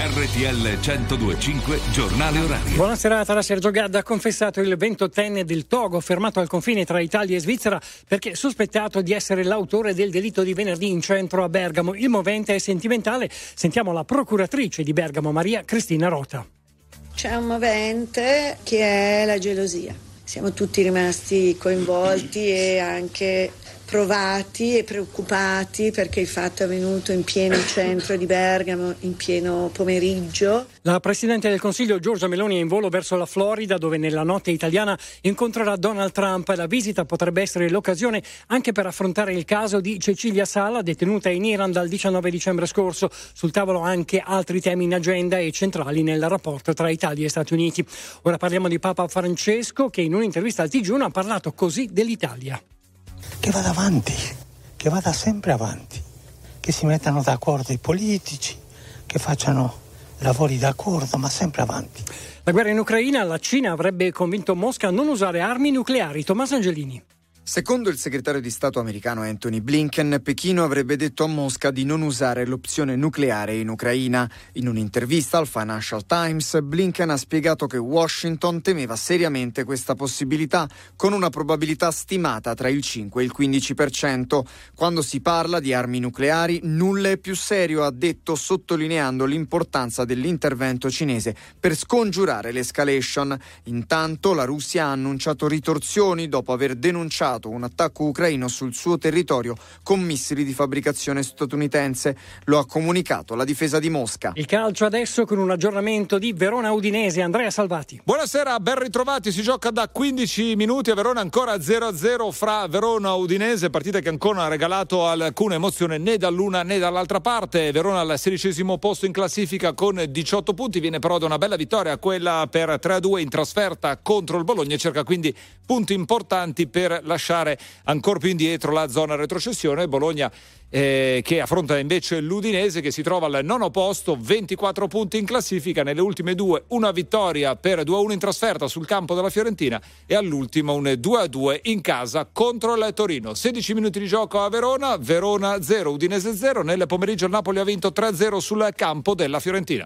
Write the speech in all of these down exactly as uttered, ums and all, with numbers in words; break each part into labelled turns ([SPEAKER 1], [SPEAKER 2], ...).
[SPEAKER 1] R T L centodue e cinque Giornale Orario.
[SPEAKER 2] Buona serata. Da Sergio Gadda ha confessato il ventottenne del Togo fermato al confine tra Italia e Svizzera perché sospettato di essere l'autore del delitto di venerdì in centro a Bergamo. Il movente è sentimentale. Sentiamo la procuratrice di Bergamo, Maria Cristina Rota.
[SPEAKER 3] C'è un movente che è la gelosia. Siamo tutti rimasti coinvolti e anche provati e preoccupati perché il fatto è avvenuto in pieno centro di Bergamo, in pieno pomeriggio.
[SPEAKER 2] La Presidente del Consiglio Giorgia Meloni è in volo verso la Florida, dove nella notte italiana incontrerà Donald Trump. La visita potrebbe essere l'occasione anche per affrontare il caso di Cecilia Sala, detenuta in Iran dal diciannove dicembre scorso. Sul tavolo anche altri temi in agenda e centrali nel rapporto tra Italia e Stati Uniti. Ora parliamo di Papa Francesco, che in un'intervista al T G uno ha parlato così dell'Italia.
[SPEAKER 4] Che vada avanti, che vada sempre avanti, che si mettano d'accordo i politici, che facciano lavori d'accordo, ma sempre avanti.
[SPEAKER 2] La guerra in Ucraina, la Cina avrebbe convinto Mosca a non usare armi nucleari. Tommaso Angelini.
[SPEAKER 5] Secondo il segretario di Stato americano Anthony Blinken, Pechino avrebbe detto a Mosca di non usare l'opzione nucleare in Ucraina. In un'intervista al Financial Times, Blinken ha spiegato che Washington temeva seriamente questa possibilità, con una probabilità stimata tra il cinque e il quindici per cento. Quando si parla di armi nucleari, nulla è più serio, ha detto, sottolineando l'importanza dell'intervento cinese per scongiurare l'escalation. Intanto la Russia ha annunciato ritorsioni dopo aver denunciato un attacco ucraino sul suo territorio con missili di fabbricazione statunitense. Lo ha comunicato la difesa di Mosca.
[SPEAKER 2] Il calcio adesso con un aggiornamento di Verona-Udinese. Andrea Salvati.
[SPEAKER 6] Buonasera, ben ritrovati. Si gioca da quindici minuti a Verona, ancora zero a zero fra Verona e Udinese, partita che ancora non ha regalato alcuna emozione né dall'una né dall'altra parte. Verona al sedicesimo posto in classifica con diciotto punti, viene però da una bella vittoria, quella per tre a due in trasferta contro il Bologna, e cerca quindi punti importanti per lasciare ancora più indietro la zona retrocessione. Bologna eh, che affronta invece l'Udinese, che si trova al nono posto, ventiquattro punti in classifica, nelle ultime due una vittoria per due a uno in trasferta sul campo della Fiorentina e all'ultimo un due a due in casa contro il Torino. sedici minuti di gioco a Verona, Verona zero, Udinese zero. Nel pomeriggio il Napoli ha vinto tre a zero sul campo della Fiorentina.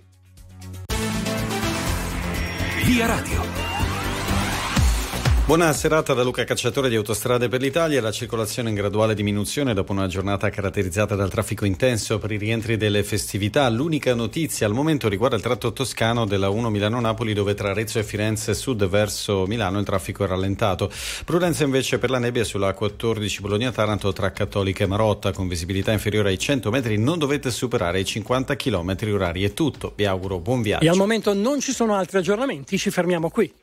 [SPEAKER 1] Via Radio.
[SPEAKER 7] Buona serata da Luca Cacciatore di Autostrade per l'Italia. La circolazione in graduale diminuzione dopo una giornata caratterizzata dal traffico intenso per i rientri delle festività. L'unica notizia al momento riguarda il tratto toscano della uno Milano-Napoli, dove tra Arezzo e Firenze sud verso Milano il traffico è rallentato. Prudenza invece per la nebbia sulla quattordici Bologna-Taranto tra Cattolica e Marotta, con visibilità inferiore ai cento metri. Non dovete superare i cinquanta chilometri orari. È tutto, vi auguro buon viaggio.
[SPEAKER 2] E al momento non ci sono altri aggiornamenti, ci fermiamo qui.